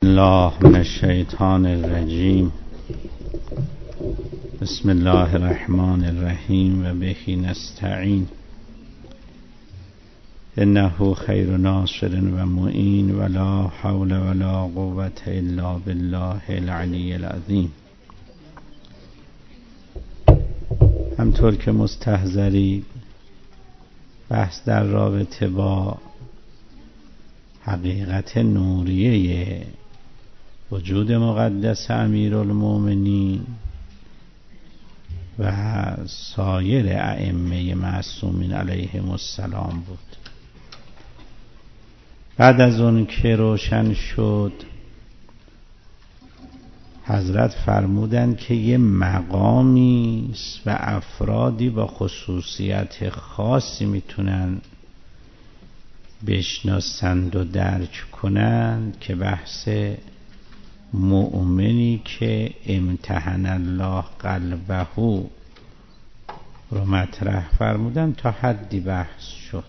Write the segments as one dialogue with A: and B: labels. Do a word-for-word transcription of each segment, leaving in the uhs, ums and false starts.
A: الله من الشیطان الرجیم. بسم الله الرحمن الرحیم و به نستعین. انه خیر ناصر و معین ولا حول ولا قوة الا بالله العلی العظیم. همطور که مستحضرید بحث در رابطه با حقیقت نوریه وجود مقدس امیرالمومنین و سایر ائمه معصومین علیهم السلام بود. بعد از اون که روشن شد، حضرت فرمودند که یه مقامی و افرادی با خصوصیت خاصی میتونن بشناسند و درک کنند که بحث مؤمنی که امتحن الله قلبه رو مطرح فرمودن. تا حدی بحث شد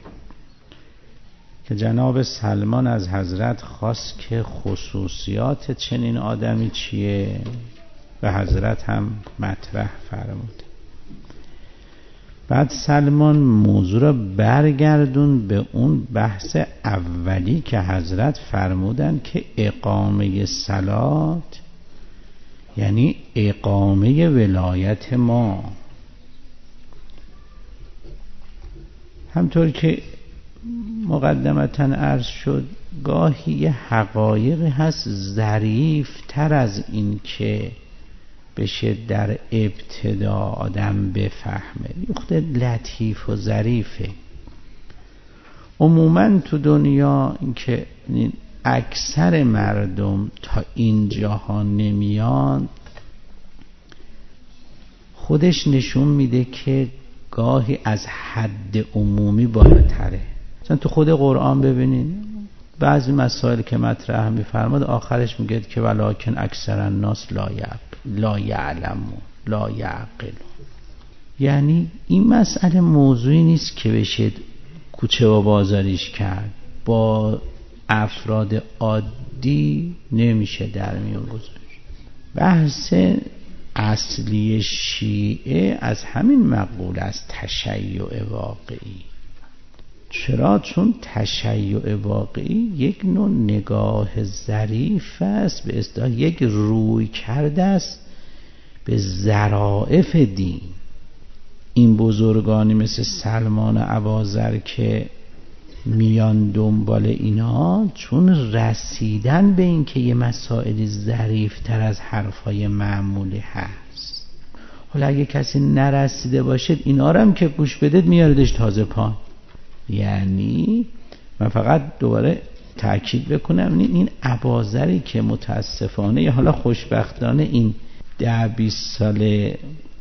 A: که جناب سلمان از حضرت خواست که خصوصیات چنین آدمی چیه و حضرت هم مطرح فرمود. بعد سلمان موضوع را برگردون به اون بحث اولی که حضرت فرمودن که اقامه صلات یعنی اقامه ولایت ما. همطور که مقدمتاً عرض شد، گاهی یه حقایقی هست ظریف تر از این که بشه در ابتدا آدم بفهمه، یه خود لطیف و ظریفه. عموماً تو دنیا این که اکثر مردم تا اینجاها نمیان، خودش نشون میده که گاهی از حد عمومی بالاتره. مثلا تو خود قرآن ببینین بعضی مسائل که مطرح میفرماد آخرش میگه که ولکن اکثر الناس لا یعلمون لا یعلمون لا یعقلون. یعنی این مسئله موضوعی نیست که بشه کوچه و بازاریش کرد، با افراد عادی نمیشه در میون گذاشت. بحث اصلی شیعه از همین مقوله است، تشیع واقعی. چرا؟ چون تشیع واقعی یک نوع نگاه ظریف است، به اصطلاح یک روی کرده است به ظرافت دین. این بزرگانی مثل سلمان اباذر که میان دنبال اینا، چون رسیدن به این که یه مسائلی ظریف تر از حرفای معمولی هست. حالا اگه کسی نرسیده باشد اینا رو هم که گوش بدید میاردش تازه پا. یعنی من فقط دوباره تأکید بکنم این اباذری که متاسفانه یا حالا خوشبختانه این ده بیست سال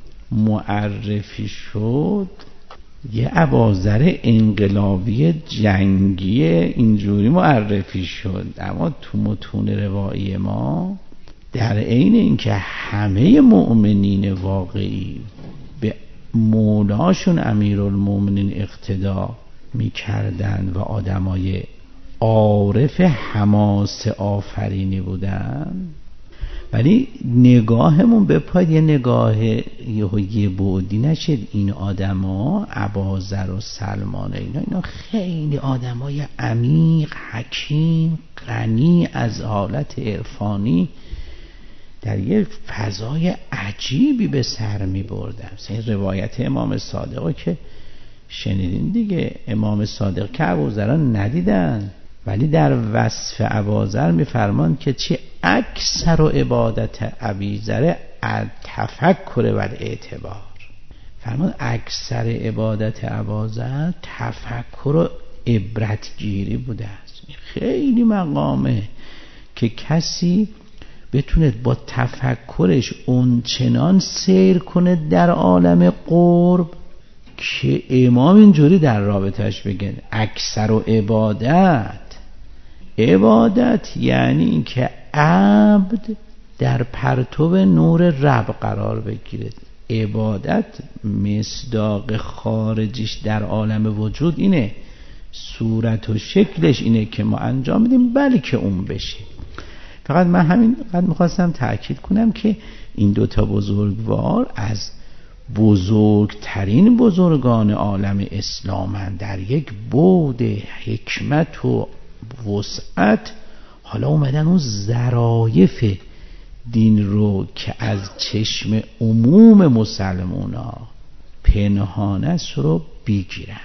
A: معرفی شد، یه اباذر انقلابی جنگی اینجوری معرفی شد، اما تو متون روایی ما در عین اینکه همه مؤمنین واقعی به مولاشون امیرالمومنین اقتدا میکردن و آدمای عارف حماس آفرینی بودن، ولی نگاهمون به پای یه نگاه یه بعدی نشد. این آدما اباذر و سلمان اینا اینا خیلی آدمای عمیق، حکیم، غنی از حالت عرفانی در یه فضای عجیبی به سر می بردن. مثلا روایت امام صادق که شنیدین دیگه، امام صادق که ابوذر ندیدن ولی در وصف اباذر میفرمان که چه اکثر و عبادت ابیذر التفکر و الاعتبار. فرمان اکثر عبادت اباذر تفکر و عبرتگیری بوده است. خیلی مقامه که کسی بتونه با تفکرش اونچنان سیر کنه در عالم قرب که امام اینجوری در رابطش بگن اکثر و عبادت. عبادت یعنی این که عبد در پرتو نور رب قرار بگیره. عبادت مصداق خارجیش در عالم وجود اینه، صورت و شکلش اینه که ما انجام میدیم بلکه اون بشه. فقط من همین قد میخواستم تأکید کنم که این دوتا بزرگوار از بزرگترین بزرگان عالم اسلامن، در یک بعد حکمت و وسعت. حالا اومدن اون ظرایف دین رو که از چشم عموم مسلمان ها پنهان است رو بگیرند.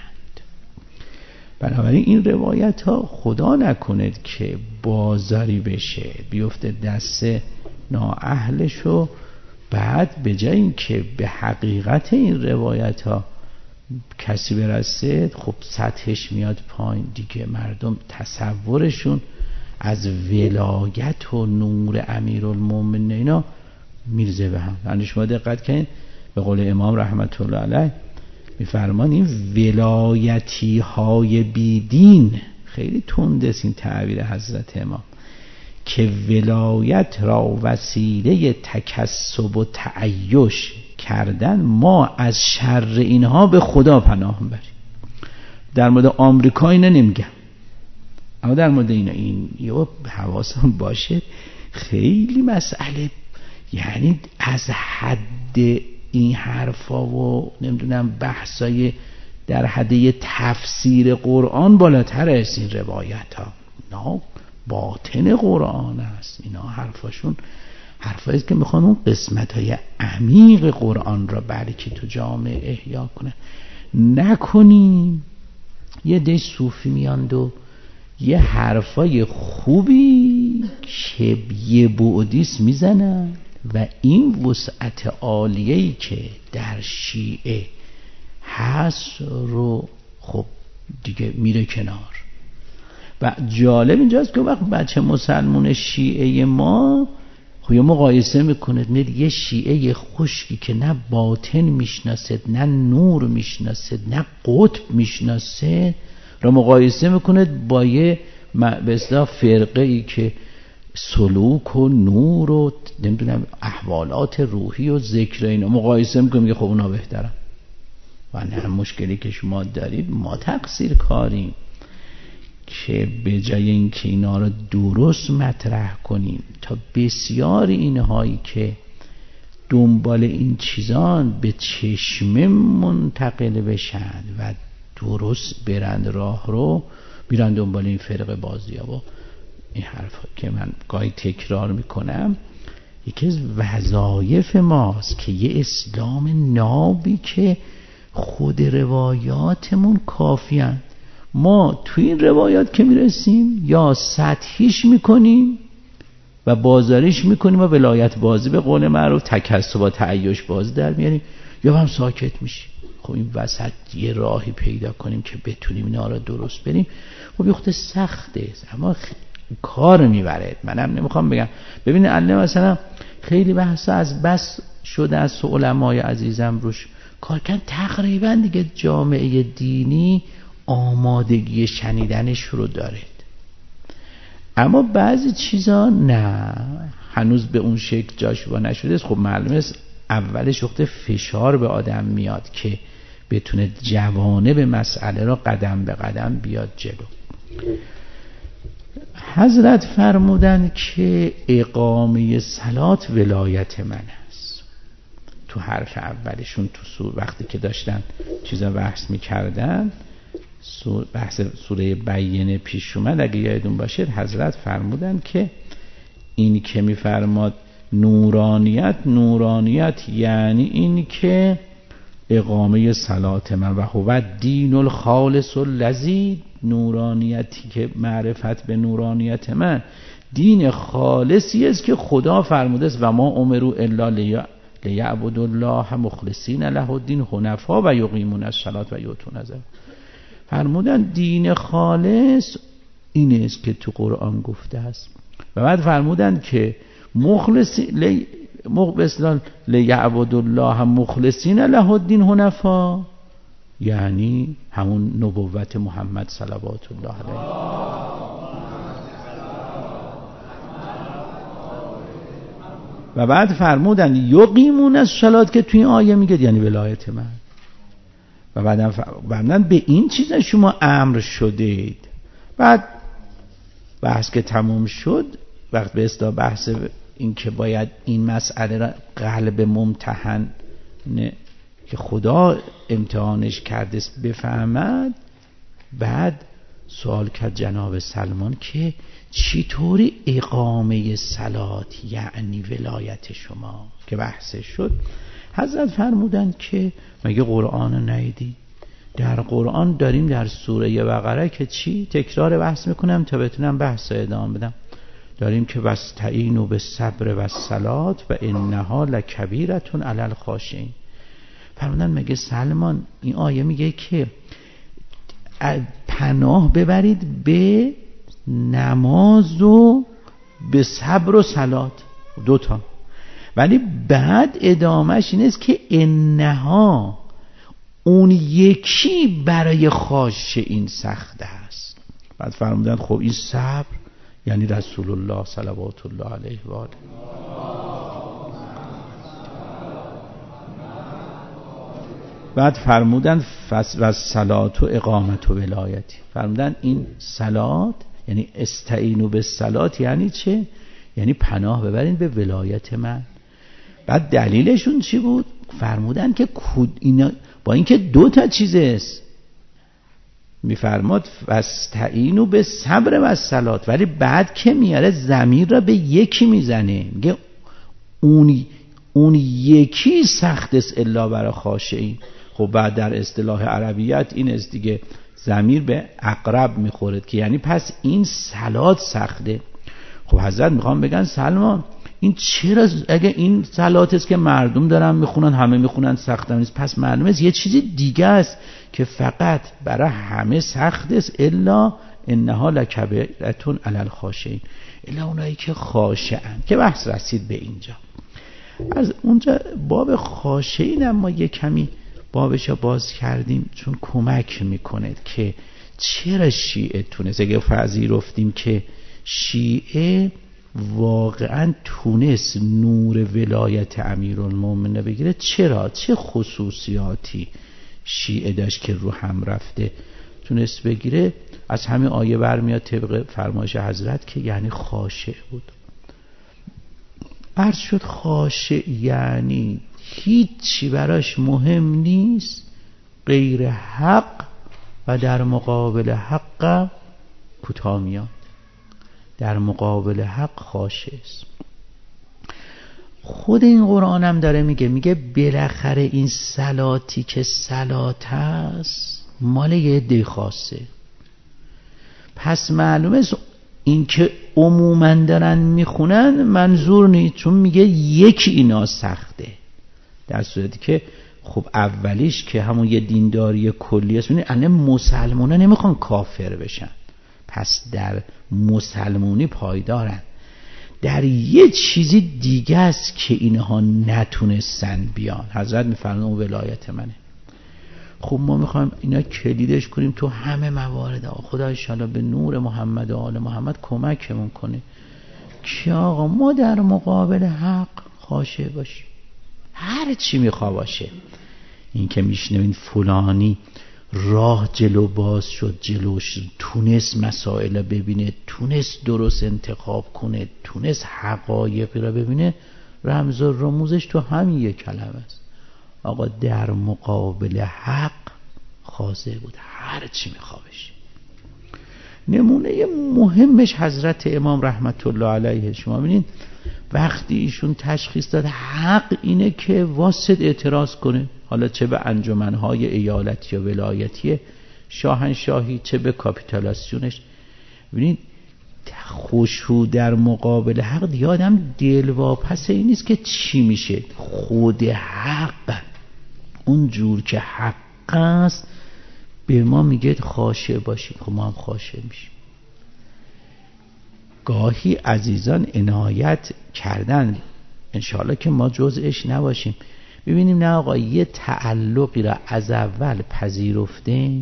A: بنابراین این روایت ها خدا نکند که بازاری بشه بیفته دست نااهلش و بعد به جای این که به حقیقت این روایت ها کسی برسه، خب سطحش میاد پایین دیگه. مردم تصورشون از ولایت و نور امیرالمومنین اینا میرزه به هم. یعنی شما دقت کنید به قول امام رحمت الله علیه میفرمان این ولایتی های بیدین، خیلی تند است این تعبیر حضرت امام، که ولایت را وسیله تکسب و تعیش کردن، ما از شر اینها به خدا پناه بریم. در مورد آمریکا اینو نمیگم، اما در مورد اینا این یه حواسم باشه، خیلی مسئله یعنی از حد این حرفا و نمیدونم بحثای در حد تفسیر قرآن بالاتر است. این روایت ها اینا باطن قرآن است، اینا حرفاشون حرفایی است که میخوان اون قسمت های عمیق قرآن را بلکه تو جامعه احیا کنن. نکنیم یه ده صوفی میاند و یه حرفای خوبی که یه بعدیست میزنن و این وسعت عالیه‌ای که در شیعه هست رو خب دیگه میره کنار. و جالب اینجاست که وقت بچه مسلمون شیعه ما خب یه مقایسه میکنه، میره یه شیعه خشکی که نه باطن میشناسد نه نور میشناسد نه قطب میشناسد رو مقایسه میکنه با یه به اصطلاح فرقه ای که سلوک و نور و نمیدونم احوالات روحی و ذکر اینا مقایسه میکنه، میگه خب اونا بهترن. و نه، مشکلی که شما دارید ما تقصیر کاریم که به جای اینکه اینا رو درست مطرح کنیم تا بسیار اینهایی که دنبال این چیزان به چشمه منتقل بشن و درست برند راه رو میرن دنبال این فرق بازی ها و این حرفا که من گاهی تکرار میکنم. یکی از وظایف ماست که یه اسلام نابی که خود روایاتمون کافیان، ما توی این روایات که میرسیم یا سطحیش میکنیم و بازاریش میکنیم و ولایت بازی به قول معروف تکسب و تعیش بازی در میاریم یا هم ساکت میشیم. خب این وسط یه راهی پیدا کنیم که بتونیم اینا را درست بریم. خب یه خود سخته اما کار میبره. منم نمیخوام بگم ببینید الله مثلا خیلی بحث از بس شده از علمای عزیزم روش کار کردن، تقریبا دیگه جامعه دینی آمادگی شنیدنش رو دارید، اما بعضی چیزا نه، هنوز به اون شکل جاشوا نشده. خب معلومه اولش وقت فشار به آدم میاد که بتونه جوانب مسئله را قدم به قدم بیاد جلو. حضرت فرمودن که اقامه صلات ولایت من است. تو حرف اولشون تو سور وقتی که داشتن چیزا بحث میکردن، سور بحث سوره بینه پیش اومد، اگه یادتون باشه حضرت فرمودن که این که میفرماد نورانیت، نورانیت یعنی این که اقامه صلات من و هو دین الخالص الذی، نورانیتی که معرفت به نورانیت من دین خالصی است که خدا فرموده است و ما امروا الا لیعبدوا الله مخلصین له الدین حنفا و یقیمون الصلاة و یؤتون الزکاة. فرمودن دین خالص این است که تو قرآن گفته است و بعد فرمودن که مخلصین مخلصین لیعبدوا الله مخلصین له الدین حنفا، یعنی همون نبوت محمد صلوات الله علیه. و بعد فرمودن یقیمون الصلاة که توی این آیه میگه یعنی ولایت من. و بعدم فرمودن به این چیزا شما امر شدید. بعد بحث که تموم شد وقت به اصطلاح بحث این که باید این مسئله را قلب ممتحن که خدا امتحانش کرده بفهمد، بعد سوال کرد جناب سلمان که چطوری اقامه صلات یعنی ولایت شما که بحثش شد. حضرت فرمودند که مگه قرآن رو ندیدی؟ در قرآن داریم در سوره بقره که چی؟ تکرار بحث میکنم تا بتونم بحث رو ادامه بدم. داریم که واستعینوا بالصبر والصلاة و انها لکبیرة علی الخاشعین. فرمودن مگه سلمان این آیه میگه که پناه ببرید به نماز و به صبر و صلات دوتا، ولی بعد ادامهش اینه که انها اون یکی برای خاشعین سخته است. بعد فرمودن خب این صبر یعنی رسول الله صلوات الله علیه و آله. بعد فرمودن و صلات و اقامت و ولایتی. فرمودن این صلات یعنی استعینوا بالصلات یعنی چه؟ یعنی پناه ببرین به ولایت من. بعد دلیلشون چی بود؟ فرمودن که اینا با اینکه دو تا چیز است، میفرماد واستعینوا بالصبر والصلات، ولی بعد که میاره ضمیر را به یکی میزنه، میگه اون اون یکی سخت است الا برای خاشعین. خب بعد در اصطلاح عربیت این است دیگه، ضمیر به اقرب میخورد که یعنی پس این صلات سخته. خب حضرت میخوام بگن سلمان این چرا اگه این صلات است که مردم دارن میخونن همه میخونن سخت نیست، پس معلومه است یه چیزی دیگه است که فقط برای همه سخت است الا انها لکبیرة علی الخاشعین، الا اونایی که خاشعن. که بحث رسید به اینجا. از اونجا باب خاشعین اما یه کمی بابش باز کردیم چون کمک میکنه که چرا شیعه تونست، اگه پذیرفتیم که شیعه واقعا تونست نور ولایت امیرالمومنین بگیره، چرا؟ چه خصوصیاتی شیعه داشت که رو هم رفته تونست بگیره؟ از همین آیه برمیاد طبق فرمایش حضرت که یعنی خاشع بود. عرض شد خاشع یعنی هیچی براش مهم نیست غیر حق و در مقابل حق کوتاه میاد. در مقابل حق خاشع است. خود این قرآن هم داره میگه میگه بالاخره این صلاتی که صلات هست مال یه عده خاصه. پس معلومه این که عموما دارن میخونن منظور نیست، چون میگه یکی اینا سخته، در صورتی که خب اولیش که همون یه دینداری کلی است. ببینید الان مسلمان‌ها نمیخوان کافر بشن، پس در مسلمونی پایدارن. در یه چیزی دیگه است که اینها نتونستن بیان، حضرت میفرمایند اون ولایت منه. خب ما میخوایم اینا کلیدش کنیم تو همه موارد. خدا ان شاءالله به نور محمد و آل محمد کمکمون کنه که آقا ما در مقابل حق خاشع باشیم. هر چی میخوا باشه. این که میشنوین فلانی راه جلو باز شد، جلوش تونست مسائل ببینه، تونست درست انتخاب کنه، تونست حقایق را ببینه، رمز و رموزش تو همین یک کلمه است. آقا در مقابل حق خاضع بود، هر چی میخوابش. نمونه مهمش حضرت امام رحمت الله علیه. شما ببینید وقتی ایشون تشخیص داد حق اینه که واسط اعتراض کنه، حالا چه به انجمنهای ایالتی و ولایتی شاهنشاهی چه به کاپیتولاسیونش، ببینید خشوع در مقابل حق دیگه آدم دلواپس این نیست که چی میشه. خود حق اون جور که حق است به ما میگه خاشع باشید، خب ما هم خاشع میشیم. گاهی عزیزان عنایت کردن انشاءالله که ما جزءش نباشیم، ببینیم نه آقا یه تعلقی را از اول پذیرفته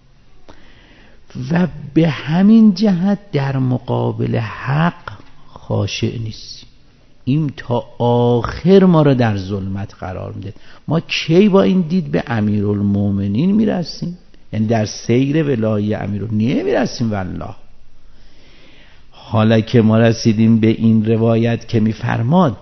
A: و به همین جهت در مقابل حق خاشع نیست. این تا آخر ما را در ظلمت قرار میده. ما کی با این دید به امیرالمومنین میرسیم؟ یعنی در سیر ولایی امیرالمومنین میرسیم والله. حالا که ما رسیدیم به این روایت که میفرماد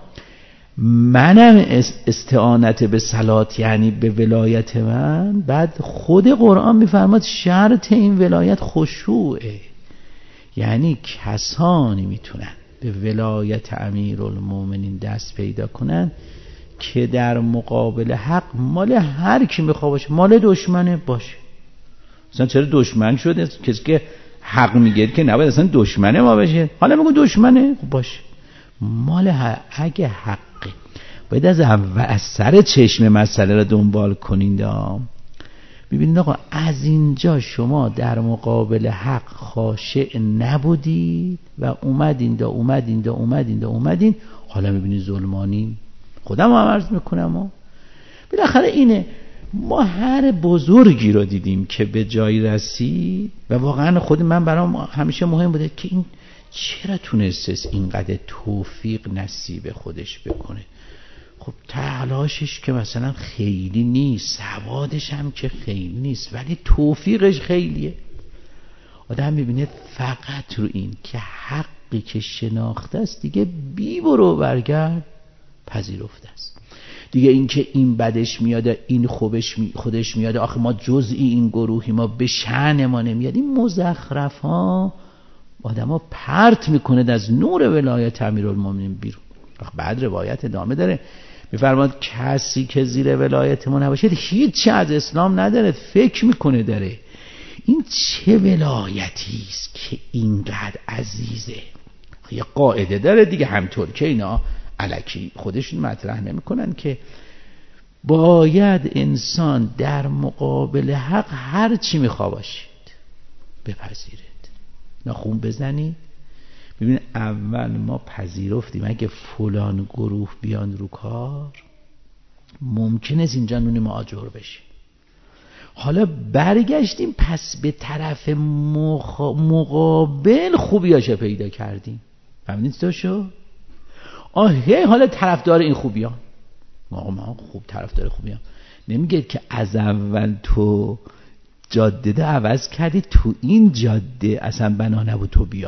A: منم استعانت به صلات یعنی به ولایت من، بعد خود قرآن میفرماد شرط این ولایت خشوعه، یعنی کسانی میتونن به ولایت امیرالمومنین دست پیدا کنن که در مقابل حق مال هر کی میخواد باشه، مال دشمنه باشه. مثلا چرا دشمن شده؟ کسی که حق میگه که نباید اصلا دشمنه ما بشه، حالا میگه دشمنه باشه، مال حق. اگه حقه باید از اول از سر چشم مسئله را دنبال کنید. ببینید آقا از اینجا شما در مقابل حق خاشع نبودید و اومدین دا اومدین دا اومدین دا اومدین حالا میبینید ظلمانی. خودم هم عرض میکنم ها بالاخره اینه، ما هر بزرگی رو دیدیم که به جایی رسید و واقعا خود من برام همیشه مهم بوده که این چرا تونست اینقدر توفیق نصیب خودش بکنه. خب تلاشش که مثلا خیلی نیست، سوادش هم که خیلی نیست، ولی توفیقش خیلیه. آدم میبینه فقط رو این که حقی که شناخته است دیگه بی برو برگرد پذیرفته است. دیگه این که این بدش میاد این خوبش می خودش میاد، آخه ما جزئی این گروهی، ما به شأن ما نمیاد، این مزخرف ها آدم ها پرت میکنه از نور ولایت امیرالمومنین بیرون. بعد روایت ادامه داره میفرماد کسی که زیر ولایت ما نباشه هیچ از اسلام نداره، فکر میکنه داره. این چه ولایتی است که اینقدر عزیزه؟ یه قاعده داره دیگه، همطور که اینا الکی خودشون مطرح نمیکنن که باید انسان در مقابل حق هر چی میخوا باشید بپذیرید، نخون بزنید. ببین اول ما پذیرفتیم اگه فلان گروه بیان رو کار ممکنه اینجا نون ما آجر بشه. حالا برگشتیم پس به طرف مخ... مقابل خوبیاشو پیدا کردیم. فهمیدید تو شو؟ آهه حالا طرفدار این خوبیان، ما ما خوب طرفدار خوبیان. نمیگه که از اول تو جاده ده عوض کردی، تو این جاده اصلا بنا نبود تو بیای.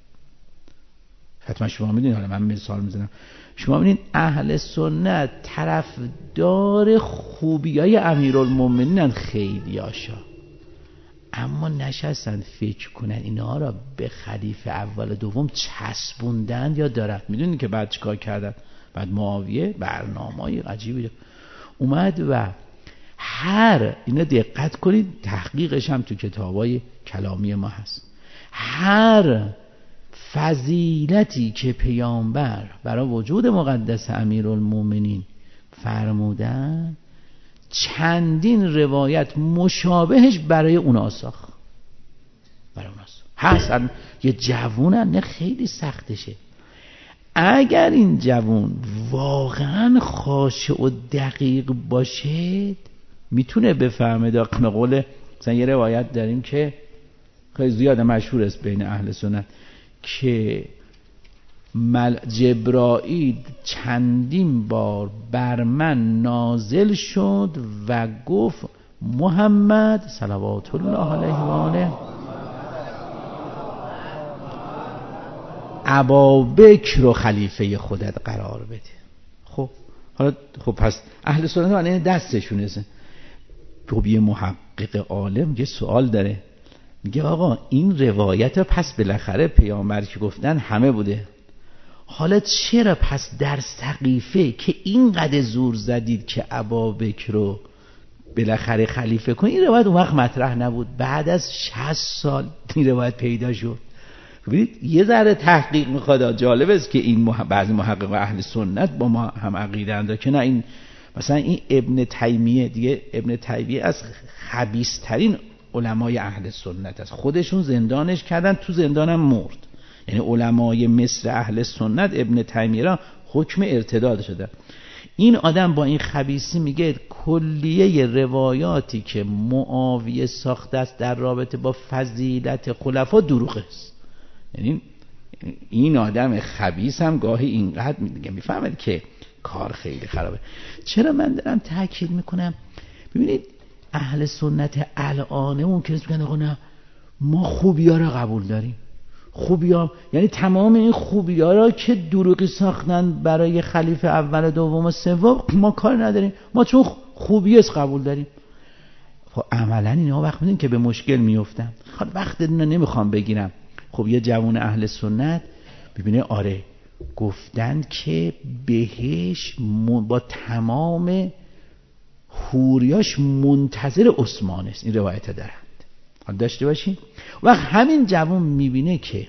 A: حتما شما میدونید، حالا من مثال میزنم، شما میدونید اهل سنت طرفدار خوبیای امیرالمومنین خیلی هاشا، اما نشستن فکر کنن اینها را به خلیفه اول دوم چسبوندن یا دارن. میدونید که بعد چیکار کردن؟ بعد معاویه برنامه‌ای عجیبی اومد و هر اینا دقت کنید تحقیقش هم تو کتابای کلامی ما هست، هر فضیلتی که پیامبر برای وجود مقدس امیرالمومنین فرمودن چندین روایت مشابهش برای اونا ساخت. برای اونا ساخت حسن یه جوونن، نه خیلی سختشه. اگر این جوون واقعا خاشع و دقیق باشه میتونه بفهمه. به قول مثلا یه روایت داریم که خیلی زیاد مشهور است بین اهل سنت که مل جبرائیل چندین بار بر من نازل شد و گفت محمد صلوات الله علیه و آله ابابکر رو خلیفه خودت قرار بده. خب حالا خب پس اهل سنت الان دستشونه. خب یه محقق عالم یه سوال داره، میگه آقا این روایت پس بالاخره پیامبر که گفتن همه بوده، حالا چرا پس در سقیفه که اینقدر زور زدید که ابابکر رو بالاخره خلیفه کن، این روایت اون وقت مطرح نبود؟ بعد از شصت سال این روایت پیدا شد. ببینید یه ذره تحقیق میخواد. جالب است که این مح... بعضی محقق اهل سنت با ما هم عقیده اند که نه، این مثلا این ابن تیمیه دیگه، ابن تیمیه از خبیث ترین علمای اهل سنت است، خودشون زندانش کردن، تو زندانم مرد. یعنی علمای مصر اهل سنت ابن تیمیه را حکم ارتداد شده. این آدم با این خبیثی میگه کلیه روایاتی که معاویه ساخته است در رابطه با فضیلت خلفا دروغ است. یعنی این آدم خبیث هم گاهی اینقدر میگه میفهمید که کار خیلی خرابه. چرا من دارم تاکید میکنم؟ ببینید اهل سنت الان ممکنه بگن آقا نه ما خوبی ها رو قبول داریم. خوبیام، یعنی تمام این خوبی‌ها را که دروغی ساختن برای خلیفه اول دوم و سوم ما کار نداریم، ما چون خوبی است قبول داریم. خب عملا اینا وقت میدین که به مشکل میافتن. خب وقت دینا نمیخوام بگیرم. خب یه جوان اهل سنت ببینه آره گفتن که بهش با تمام حوریاش منتظر عثمان است، این روایت دارند. حالا داشته باشین. وقت همین جوان میبینه که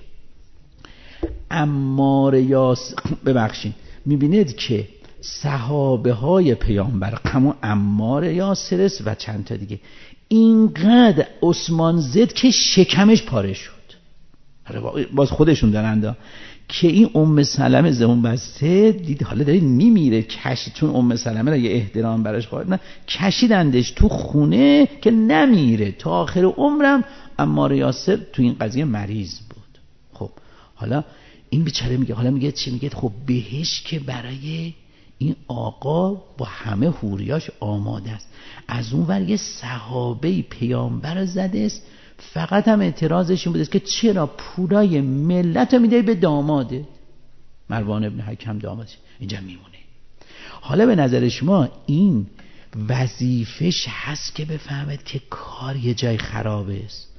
A: عمار یاس ببخشید میبیند که صحابه های پیامبر همون عمار یاسر است و چند تا دیگه اینقدر عثمان زد که شکمش پاره شد. باز خودشون دارند که این ام سلمه زمون بسته دید حالا دارید میمیره، کشید، چون ام سلمه را یه احترام براش قائل نه، کشیدندش تو خونه که نمیره تا آخر عمرم. عمار یاسر تو این قضیه مریض بود. خب حالا این بیچاره میگه، حالا میگه چی؟ میگه خب بهش که برای این آقا با همه حوریاش آماده است، از اون ور یه صحابه پیامبر زده است، فقط هم اعتراضش این بوده که چرا پولای ملت رو میده به داماده مروان ابن حکم دامادش اینجا میمونه. حالا به نظر شما این وظیفش هست که بفهمد که کار یه جای خرابه است،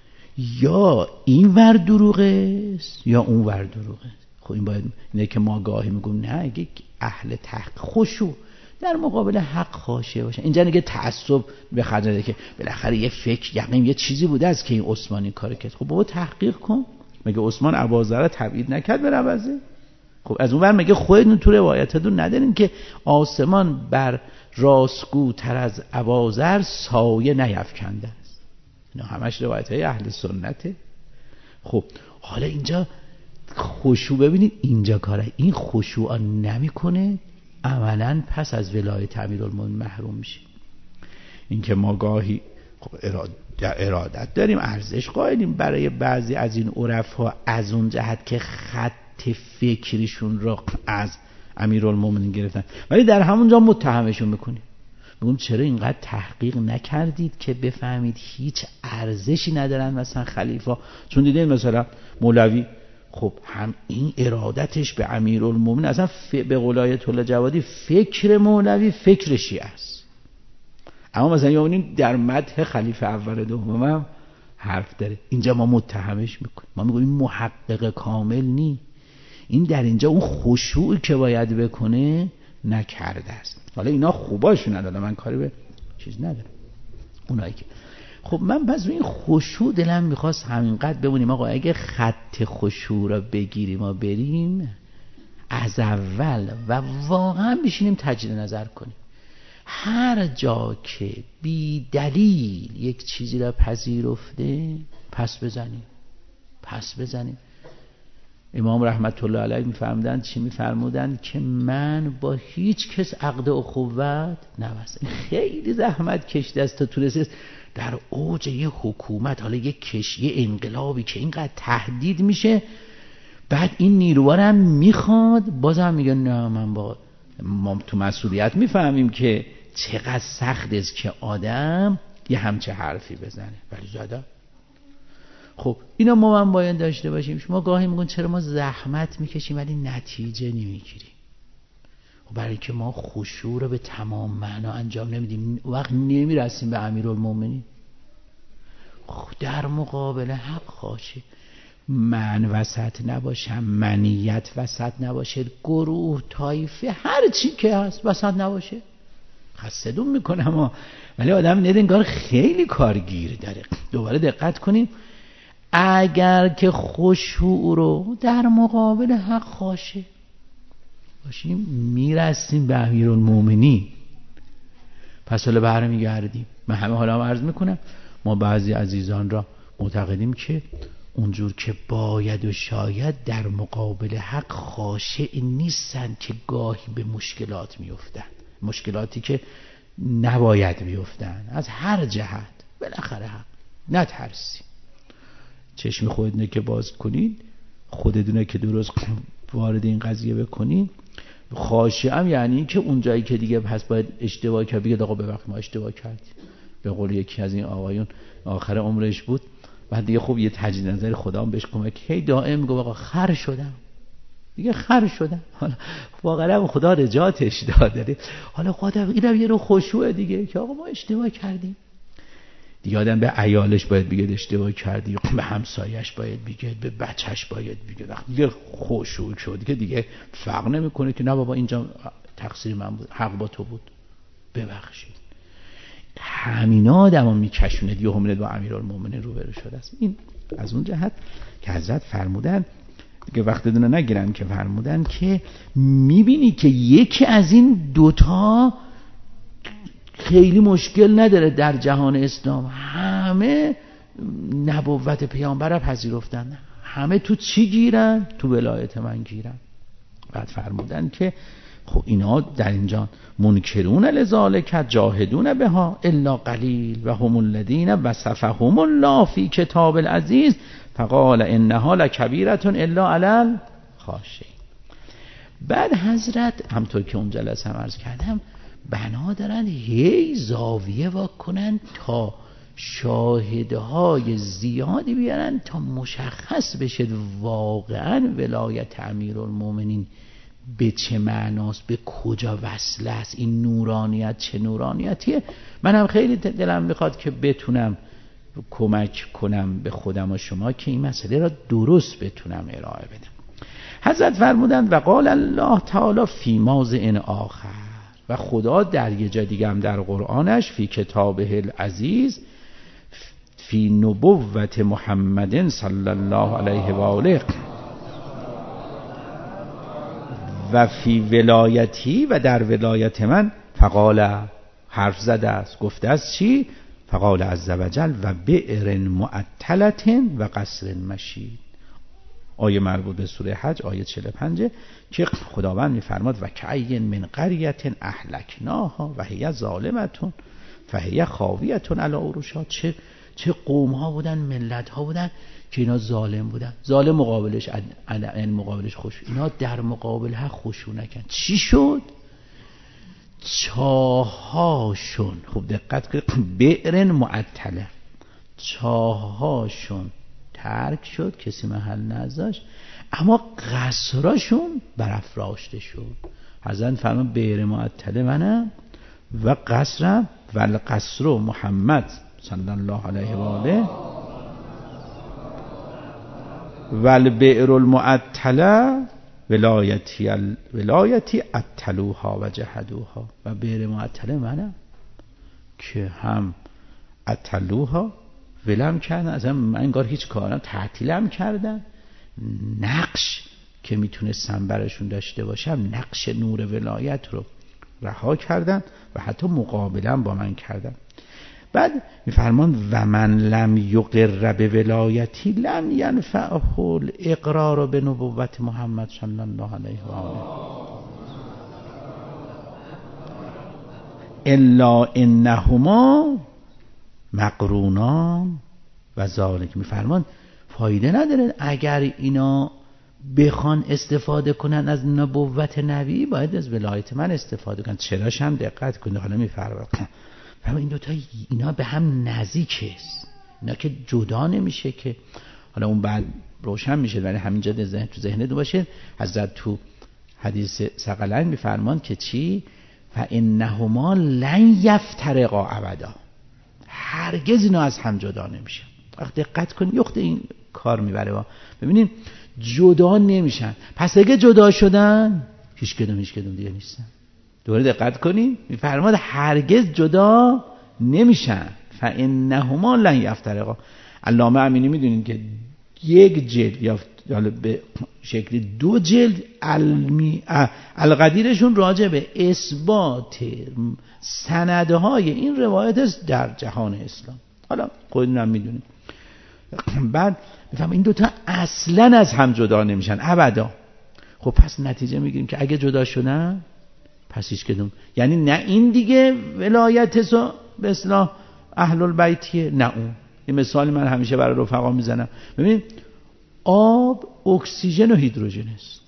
A: یا این ور دروغه است یا اون ور دروغه است؟ خب این باید اینه که ما گاهی میگم نه، اگه اهل تحقیق خشوع در مقابل حق خاشه باشه. اینجا نگه تعصب به خرج نده که بالاخره یه فکر یقین یه چیزی بوده از که این عثمانی کار کرد. خب بابا تحقیق کن، مگه عثمان ابوذر رو تبعید نکرد به روزه؟ خب از اون ور مگه خودتون تو روایتتون ندارین که آسمان بر راستگو تر از ابوذر سایه نیفکنده است؟ اینا همش روایت‌های اهل سنته. خب حالا اینجا خشوع ببینید اینجا کاره، این خشوع نمیکنه عملاً پس از ولایت امیرالمومنین محروم میشه. این که ما گاهی خب ارادت داریم، ارزش قائلیم برای بعضی از این عرفا از اون جهت که خط فکریشون رو از امیرالمومنین گرفتن، ولی در همونجا متهمشون میکنیم، میگم چرا اینقدر تحقیق نکردید که بفهمید هیچ ارزشی ندارن مثلا خلیفه؟ چون دیدین مثلا مولوی خب هم این ارادتش به امیرالمومنین، اصلا به قول آیت الله جوادی فکر مولوی فکر شیعه است، اما مثلا یعنی در مدح خلیفه اول دوم هم حرف داره. اینجا ما متهمش میکنیم، ما میگیم این محقق کامل نی، این در اینجا اون خشوعی که باید بکنه نکرده است. حالا اینا خوباشون نداره، من کاری به چیز ندارم اونایی که خب من بس این خشوع دلم میخواست همینقدر بمونیم آقا اگه خط خشوع را بگیریم و بریم از اول و واقعا بشینیم تجدید نظر کنیم، هر جا که بی دلیل یک چیزی را پذیرفته پس بزنیم پس بزنیم. امام رحمت الله علیه میفرمودند چی میفرمودند که من با هیچ کس عقد اخوت نبستم. خیلی زحمت کشیده است تا تونست در اوج یه حکومت، حالا یه کش یه انقلابی که اینقدر تهدید میشه، بعد این نیروها هم میخواد بازم میگه نه من با ما تو مسئولیت میفهمیم که چقدر سخت است که آدم یه همچه حرفی بزنه ولی زده. خب اینا ما هم باید داشته باشیم. شما گاهی میگن چرا ما زحمت میکشیم ولی نتیجه نمیگیریم؟ خب برای که ما خشوع رو به تمام معنا انجام نمیدیم، وقت نمیرسیم به امیرالمومنین. خب در مقابل حق خاشه، من وسط نباشم، منیت وسط نباشه، گروه طایفه هر چی که هست وسط نباشه، خستدون میکنم ها. ولی آدم نید انگار خیلی کارگیر داره. دوباره دقت کنیم، اگر که خشوع رو در مقابل حق خاشه باشیم میرسیم به امیرالمومنین. پس حالا برمیگردیم. من همه حالا عرض میکنم ما بعضی عزیزان را معتقدیم که اونجور که باید و شاید در مقابل حق خاشع نیستن که گاهی به مشکلات میفتن، مشکلاتی که نباید بیفتن از هر جهت. بالاخره حق نترسیم، چشم خودتونه که باز کنید، خودتونه که درست وارد این قضیه بکنید. خاشعم یعنی که اون جایی که دیگه پس باید اشتباه کرد بگید آقا ببخشید ما اشتباه کردیم. به قول یکی از این آقایون آخر عمرش بود بعد دیگه خوب یه تجدید نظر خدا هم بهش کمک، هی دائم میگه آقا خر شدم دیگه، خر شدم. حالا واقعا خدا رجاتش داده. حالا خدا اینم یه رو خشوع دیگه که آقا ما اشتباه کردیم دیگه. آدم به عیالش باید بگه اشتباه کردی، به همسایش باید بگه، به بچهش باید بگه. وقتی دیگه خشوع شد که دیگه فرق نمیکنه که نه بابا اینجا تقصیر من بود، حق با تو بود، ببخشید. همینا آدمو میکشونه دیگه، همونه با امیرالمومنین روبرو شده است. این از اون جهت که حضرت فرمودن دیگه، وقت دونه نگیرن که فرمودن که میبینی که یکی از این دوتا خیلی مشکل نداره در جهان اسلام، همه نبوت پیامبر رو پذیرفتن، همه تو چی گیرن؟ تو ولایت من گیرن. بعد فرمودن که خب اینا در اینجا منکرون لذالک جاهدون بها الا قلیل و هم الذین وصفهم الله فی کتاب العزیز فقال انها لکبیرة الا علی الخاشعین. بعد حضرت همطور که اون جلسه هم عرض کردم بنا دارن هی زاویه واکنن تا شاهدهای زیادی بیارن تا مشخص بشه واقعا ولایت امیرالمومنین به چه معناست، به کجا وصله است، این نورانیت چه نورانیتیه. منم خیلی دلم میخواد که بتونم کمک کنم به خودم و شما که این مسئله را درست بتونم ارائه بدم. حضرت فرمودند و قال الله تعالی فی موضع آخر، و خدا در یه جا دیگه هم در قرآنش فی کتابه العزیز فی نبوت محمد صلی الله علیه و آله و فی ولایتی، و در ولایت من فقال، حرف زده است، گفته است چی؟ فقال عز وجل و بئر معطلة و قصر مشید. آیه مربوط به سوره حج آیه چهل و پنج که خداوند می‌فرماد و کأی من قریة اهلکناها و هی ظالمة فهی خاویة علی عروشها. چه چه قوم ها بودن، ملت ها بودن که اینا ظالم بودن. ظالم مقابلش ان مقابلش خوش، اینا در مقابل ها خشوع نکن. چی شد؟ چاهاشون، خوب دقت کنید، بئر معطله، چاهاشون ترک شد، کسی محل نذاشت، اما قصراشون برافراشته شد. حضرت فرمان بئر معطله منم و قصرم و القصر محمد صلی الله علیه و آله و البئر المعطله ولایتی ولایتی اتلوها و جهدوها. و بئر معطله منم که هم اتلوها ولم کردن، اصلا من انگار هیچ کارم تعطیلم کردن، نقش که میتونستم براشون داشته باشم، نقش نور ولایت رو رها کردن و حتی مقابلا با من کردن. بعد میفرمان و من لم یقر به ولایتی لم ینفعه الاقرار به نبوت محمد صلی الله علیه و آله الا انهما مقرونان و ذالک. میفرمان فایده نداره اگر اینا بخوان استفاده کنن از نبوت نبی، باید از ولایت من استفاده کنن. چراش هم دقت کنید. حالا میفرمان این دوتا اینا به هم نزدیکه، اینا که جدا نمیشه که. حالا اون بعد روشن میشه، ولی همینجا در ذهن تو ذهنت باشه. حضرت تو حدیث ثقلین میفرمان که چی؟ فانهما لن یفترقا ابدا، هرگز اینا از هم جدا نمیشن. وقت دقت کنید یخت این کار میبره با ببینید جدا نمیشن. پس اگه جدا شدن هیچ کدوم هیچ کدوم دیگه نیستن. دوباره دقت کنید میفرماد هرگز جدا نمیشن. فانهما لن یفترقا. علامه امینی میدونید که یک جلد یا به شکل دو جلد علمی القدیرشون راجع به اثبات سندهای این روایت است در جهان اسلام. حالا خودتون هم میدونید. بعد میفهم این دوتا اصلا از هم جدا نمیشن ابدا. خب پس نتیجه میگیریم که اگه جدا شدن پس هیچ کدوم، یعنی نه این دیگه ولایت سو به اصطلاح اهل البیتیه نه اون. این مثال من همیشه برای رفقا میزنم. ببین آب اکسیژن و هیدروژن است.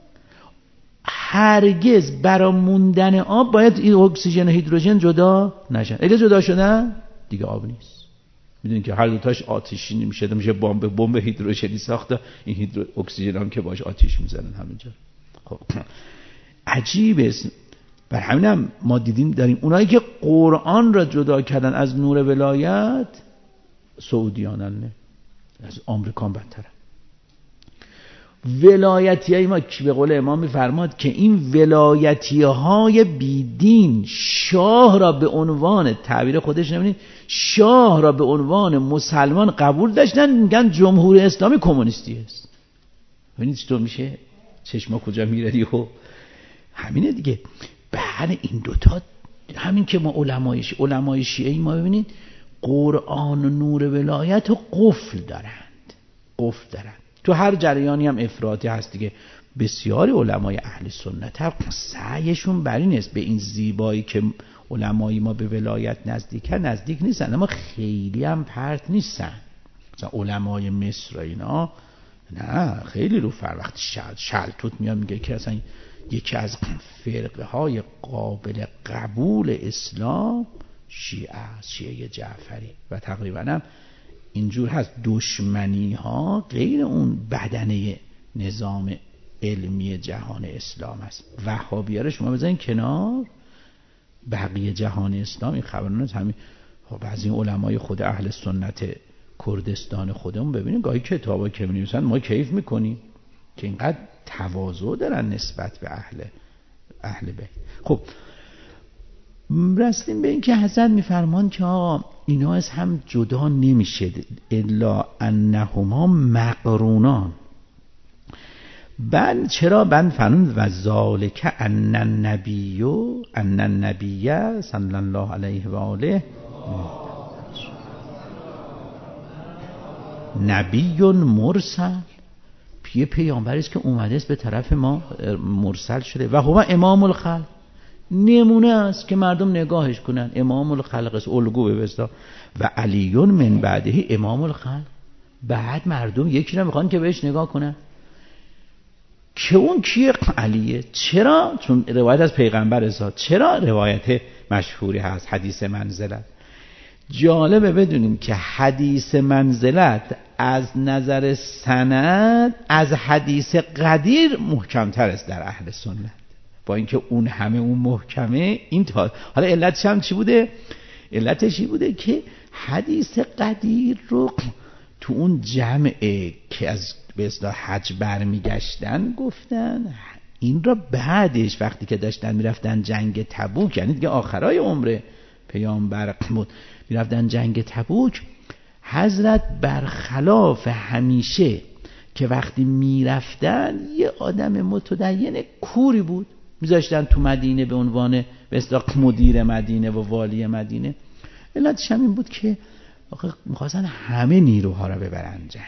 A: هرگز برای موندن آب باید این اکسیژن و هیدروژن جدا نشن. اگه جدا شدن دیگه آب نیست. میدونین که هر دو تاش آتشی میشه، میشه بمب بمب هیدروژنی ساخت، این هیدرو اکسیژن هم که باش آتش میزنن همینجا. خب عجیبه. بر همینم ما دیدیم داریم اونایی که قرآن را جدا کردن از نور ولایت سعودیانن، نه از آمریکان بدتره. ولایتی های ما که به قول امام میفرماد که این ولایتی های بیدین شاه را به عنوان، تعبیر خودش نمیدین، شاه را به عنوان مسلمان قبول داشتن، میگن جمهوری اسلامی کمونیستی است. ببینید چطور میشه، چشما کجا میره و همینه دیگه. بله این دوتا همین که ما علمای شیعه علمای شیعه ما ببینید قرآن و نور ولایت رو قفل دارند، قفل دارند. تو هر جریانی هم افراطی هست دیگه. بسیاری علمای اهل سنت هم سعیشون بر این است به این زیبایی که علمای ما به ولایت نزدیکن نزدیک نیستن، اما خیلی هم پرت نیستن. مثلا علمای مصر اینا نه خیلی رو فر وقت شل شلتوت میاد میگه که اصلا یکی از فرقه های قابل قبول اسلام شیعه است، شیعه جعفری، و تقریبا هم اینجور هست دشمنی ها غیر اون بدنه نظام علمی جهان اسلام است. وهابی‌ها رو شما بذارین کنار، بقیه جهان اسلام این خبرونه همین. بعضی علمای خود اهل سنت کردستان خودمون ببینیم گاهی کتابا که می‌نویسن ما کیف میکنیم که اینقدر تواضع دارن نسبت به اهل اهل بیت. خب رسیدیم به این که حضرت میفرمان که آقا اینا از هم جدا نمیشه الا انهما مقرونان. بعد چرا بند فرمود و ذالک ان النبی ان النبی صلی الله علیه و آله نبی مرسل، یه پیامبری است که اومده است به طرف ما مرسل شده، و هو امام الخلق، نمونه است که مردم نگاهش کنن، امام الخلق است، الگو به وستا. و علی من بعده امام الخلق، بعد مردم یکی رو میخوان که بهش نگاه کنن که اون کیه؟ علیه. چرا؟ چون روایت از پیغمبر است. چرا؟ روایت مشهوری هست، حدیث منزلت. جالبه بدونیم که حدیث منزلت از نظر سند از حدیث قدیر محکمتر است در اهل سنت، با اینکه اون همه اون محکمه این تا حالا علتش هم چی بوده؟ علتش این بوده که حدیث قدیر رو تو اون جمعه که از به اصطلاح حج برمیگشتن گفتن، این را بعدش وقتی که داشتن میرفتن جنگ تبوک، یعنی دیگه آخرای عمر پیامبر بود، میرفتن جنگ تبوک، حضرت برخلاف همیشه که وقتی میرفتن یه آدم متدین کوری بود میذاشتن تو مدینه به عنوان به اصطلاح مدیر مدینه و والی مدینه. علتش هم این بود که میخواستن همه نیروها را ببرن جنگ.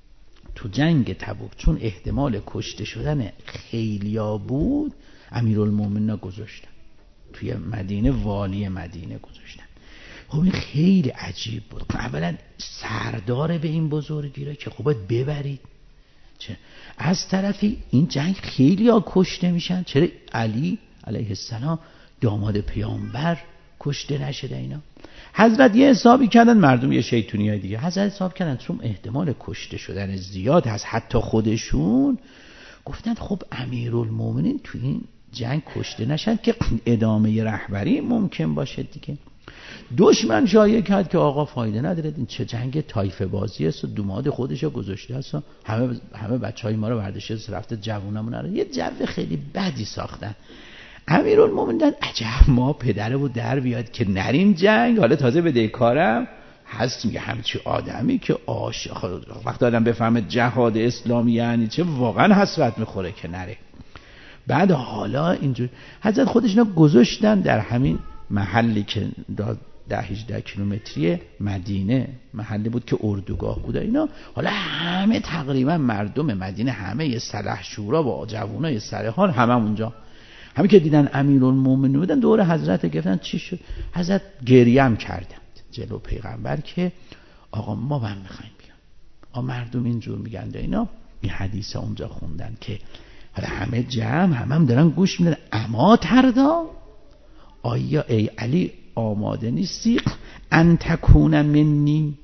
A: تو جنگ تبوک چون احتمال کشته شدن خیلیا بود، امیرالمومنین گذاشتن توی مدینه، والی مدینه گذاشتن. خب این خیلی عجیب بود. اولا سردار به این بزرگی را که خب باید ببرید، چه از طرفی این جنگ خیلی ها کشته میشن، چرا علی علیه السلام داماد پیامبر کشته نشده؟ اینا حضرت یه حسابی کردن، مردم یه شیطونی های دیگه. حضرت حساب کردن چون احتمال کشته شدن زیاد هست، حتی خودشون گفتن خب امیرالمومنین تو این جنگ کشته نشن که ادامه رهبری ممکن باشه دیگه. دشمن شایعه کرد که آقا فایده نداره، این چه جنگ طایفه بازی است و دوماد خودشو گذاشته است و همه همه بچهای ما رو برداشته رفته جوونمون رو، یه جو خیلی بدی ساختن. امیرالمومنین عجب ما پدره بود در بیاد که نریم جنگ، حالا تازه به دیکارم هست میگه همچی آدمی که عاشق وقت آدم بفهمه جهاد اسلامی یعنی چه واقعا حسرت میخوره که نره. بعد حالا اینجور حضرت خودشون گذاشتن در همین محلی که ده هجده کیلومتری مدینه، محلی بود که اردوگاه بود اینا. حالا همه تقریبا مردم مدینه همه یه سلح شورا با جوانای سرحال همه اونجا، همه که دیدن امیرالمومنین بودن دور حضرت گفتن چی شد؟ حضرت گریه هم کردند جلو پیغمبر که آقا ما هم میخوایم بیان، آقا مردم اینجور میگن اینا. این حدیث اونجا خوندن که حالا همه جمع همه هم دارن گوش میدن، اما تردا آیا ای علی آماده نیستی ان تکون منی،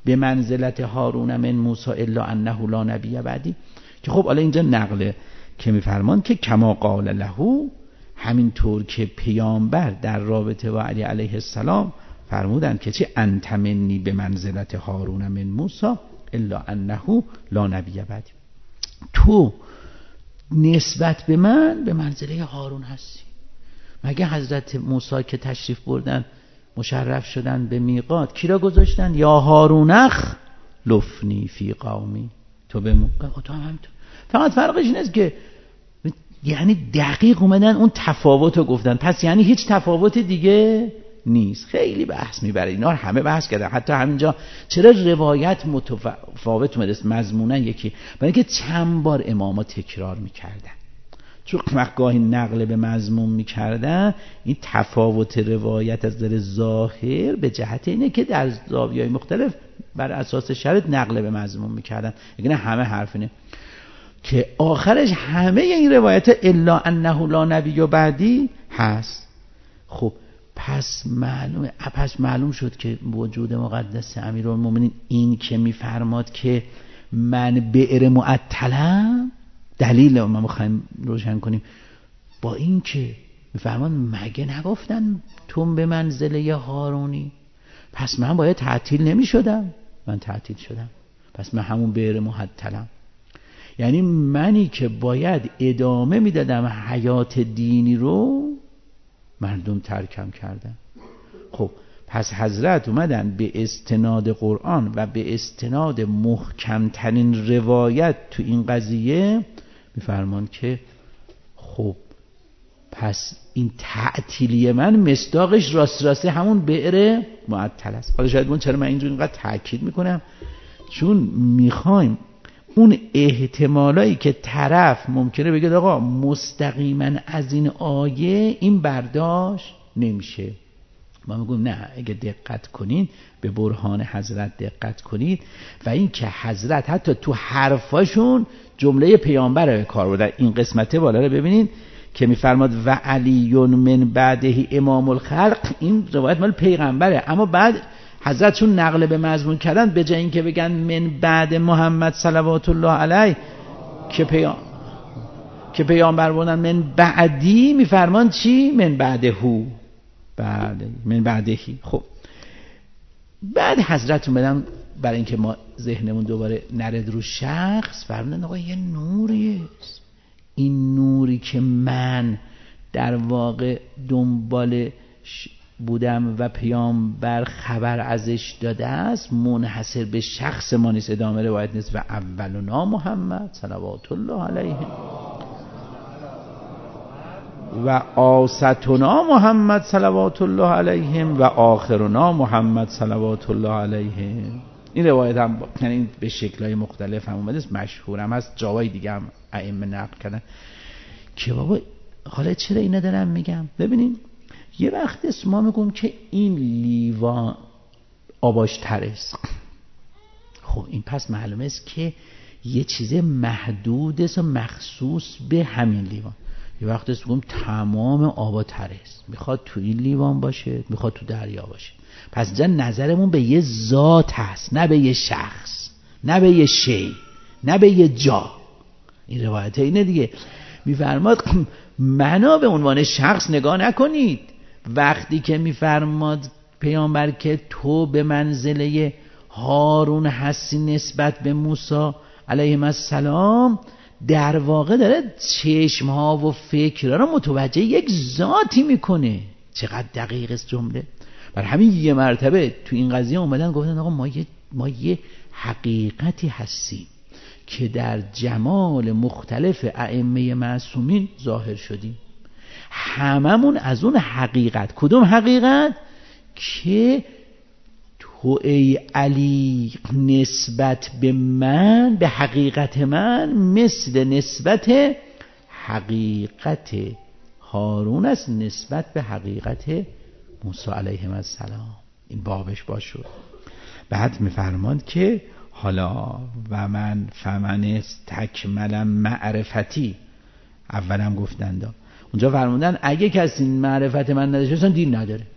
A: به منزلت هارون من موسی الا انه لا نبی بعدی، که خب حالا اینجا نقله که میفرمان که کما قال له، همینطور که پیامبر در رابطه با علی علیه السلام فرمودند که چه انت منی به منزلت هارون من موسی الا انه لا نبی بعدی، تو نسبت به من به منزله هارون هستی. مگه حضرت موسی که تشریف بردن مشرف شدن به میقات کی را گذاشتن؟ یا هارونخ لفنی فی قومی، تو به تو هم همینطور. فقط فرقش اینه که یعنی دقیق اومدن اون تفاوت رو گفتن، پس یعنی هیچ تفاوت دیگه نیست. خیلی بحث میبره، اینا همه بحث کردن. حتی همینجا چرا روایت متفاوت اومده است مضمونا یکی، برای اینکه چند بار اماما تکرار میکردن، چون وقت گاهی نقل به مضمون میکردن، این تفاوت روایت از در ظاهر به جهت اینه که در زاویه‌های مختلف بر اساس شرط نقل به مضمون میکردن، یعنی همه حرف اینه که آخرش همه این روایت الا انه لا نبی و بعدی هست. خب پس معلوم پس معلوم شد که وجود مقدس امیرالمومنین این که میفرماد که من بئر معطلم، دلیل ما میخوایم روشن کنیم با این که میفرماد مگه نگفتن تو به منزله هارونی، پس من باید تعطیل نمیشدم، من تعطیل شدم، پس من همون بئر معطلم. یعنی منی که باید ادامه میدادم حیات دینی رو، مردم ترکم کردن. خب پس حضرت اومدن به استناد قرآن و به استناد محکمترین روایت تو این قضیه میفرمان که خب پس این تعطیلی من مصداقش راست راسته همون بئر معطل است. حالا شاید من چرا من اینجور اینقدر تاکید میکنم، چون میخوایم اون احتمالایی که طرف ممکنه بگه آقا مستقیما از این آیه این برداشت نمیشه، ما میگم نه، اگه دقت کنید به برهان حضرت دقت کنید و این که حضرت حتی تو حرفاشون جمله پیامبر رو کار بردن. این قسمته بالا رو ببینید که میفرماد و علی من بعده امام الخلق، این روایت مال پیغمبره، اما بعد حضرت چون نقل به مضمون کردن به جای اینکه بگن من بعد محمد صلوات الله علیه که پیام که پیامبر بودن من بعدی، میفرمان چی؟ من بعده هو، بعد من بعدهی. خب بعد حضرت اومدن برای اینکه ما ذهنمون دوباره نرد رو شخص، فرمودن آقا یه نوریه، این نوری که من در واقع دنبال بودم و پیامبر خبر ازش داده است منحصر به شخص ما نیست. ادامه روایت نیست و اولنا محمد صلوات الله علیه و آستنا محمد صلوات الله علیهم و آخرنا محمد صلوات الله علیه. این روایت هم یعنی به شکل‌های مختلف هم اومده است، مشهور هم هست، جاهای دیگه هم ائمه نقل کردن که بابا حالا چرا اینا دارم میگم. ببینین یه وقت است ما میگم که این لیوان آباش تر است، خب این پس معلومه است که یه چیز محدود است و مخصوص به همین لیوان. یه وقت است میگم تمام آبا تر است، میخواد تو این لیوان باشه میخواد تو دریا باشه. پس جا نظرمون به یه ذات هست، نه به یه شخص، نه به یه شی، نه به یه جا. این روایت اینه دیگه. میفرماد معنا به عنوان شخص نگاه نکنید. وقتی که میفرماد پیامبر که تو به منزله هارون هستی نسبت به موسی علیه السلام، در واقع داره چشمها و فکرها رو متوجه یک ذاتی میکنه. چقدر دقیق است جمله. برای همین یه مرتبه تو این قضیه اومدن گفتن آقا ما یه, ما یه حقیقتی هستیم که در جمال مختلف ائمه معصومین ظاهر شدیم، هممون از اون حقیقت. کدوم حقیقت؟ که تو ای علی نسبت به من، به حقیقت من، مثل نسبت حقیقت هارون است نسبت به حقیقت موسی علیه السلام. این بابش باشد. بعد میفرماند که حالا و من فمن تکمل معرفتی، اولم گفتند اونجا فرمودن اگه کسی معرفت من نداشته اصلا دین نداره.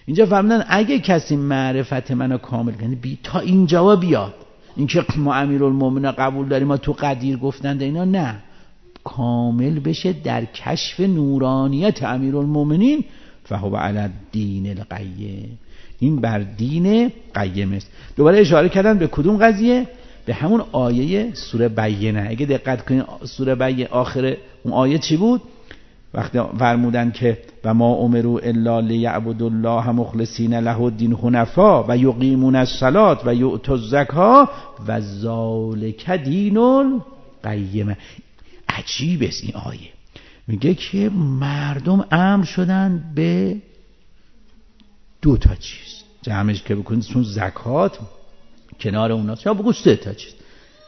A: اینجا فرمودن اگه کسی معرفت منو کامل کنه بی تا اینجا بیاد، اینکه ما امیرالمومنین قبول داریم ما تو قدیر گفتند اینا، نه، کامل بشه در کشف نورانیت امیرالمومنین، فهو علی الدین القیم، این بر دین قیم است. دوباره اشاره کردن به کدوم قضیه؟ به همون آیه سوره بینه. اگه دقت کنین سوره بینه آخر اون آیه چی بود؟ وقتی فرمودن که و ما امروا الا لیعبدوا الله مخلصین له الدین حنفا و یقیمون الصلاة و یؤتوا الزکاة و ذلک دین القیم. عجیب است این آیه، میگه که مردم امر شدن به دو تا چیز، جمعش که بکنید چون زکات کنار اوناست، یا بگو سه تا چیز.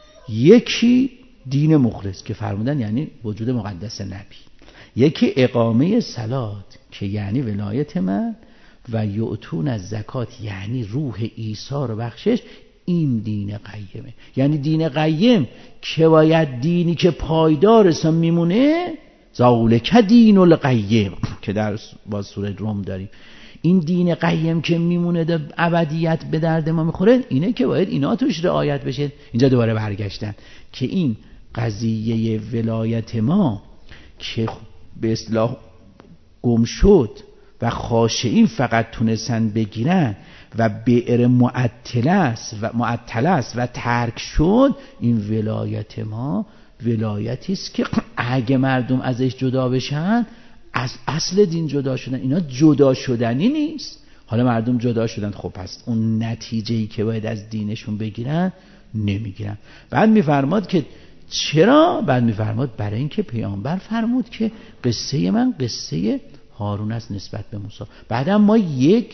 A: یکی دین مخلص که فرمودن یعنی وجود مقدس نبی، یکی اقامه صلات که یعنی ولایت من، و یؤتون از زکات یعنی روح عیسی رو بخشش. این دین قیمه. یعنی دین قیم که باید دینی که پایدارست میمونه، ذالک دین القیم که در با سوره روم داریم. این دین قیم که میمونه در ابدیت به درد ما میخوره، اینه که باید اینا توش رعایت بشه. اینجا دوباره برگشتن که این قضیه ولایت ما که به اصطلاح گم شد و خاشعین فقط تونستن بگیرن و بئر معطله است و معطله است و ترک شد، این ولایت ما ولایتی است که اگه مردم ازش جدا بشن از اصل دین جدا شدن. اینا جدا شدنی نیست. حالا مردم جدا شدن، خب پس اون نتیجه‌ای که باید از دینشون بگیرن نمیگیرن. بعد میفرماد که چرا؟ بعد میفرماد برای اینکه پیامبر فرمود که قصه من قصه هارون است نسبت به موسی. بعدم ما یک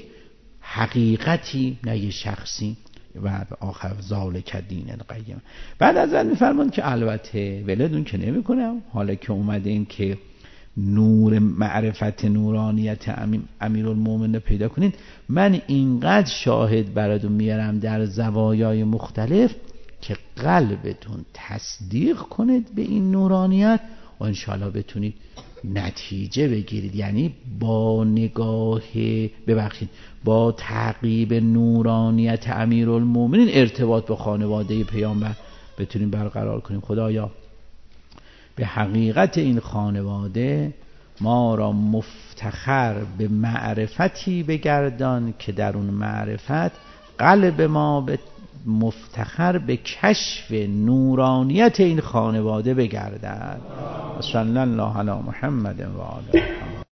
A: حقیقتی، نه یه شخصی، و آخر ذالک دین القیم. بعد از اون میفرمان که البته ولدون که نمی کنم، حالا که اومده این که نور معرفت نورانیت امیرالمومنین پیدا کنین، من اینقدر شاهد براتون میارم در زوایای مختلف که قلبتون تصدیق کنید به این نورانیت و انشاءالله بتونید نتیجه بگیرید. یعنی با نگاه ببخشید با تعقیب نورانیت امیرالمومنین ارتباط با خانواده پیامبر بتونیم برقرار کنیم. خدایا به حقیقت این خانواده ما را مفتخر به معرفتی بگردان که در اون معرفت قلب ما به مفتخر به کشف نورانیت این خانواده بگردد. صلی الله علی محمد و آله.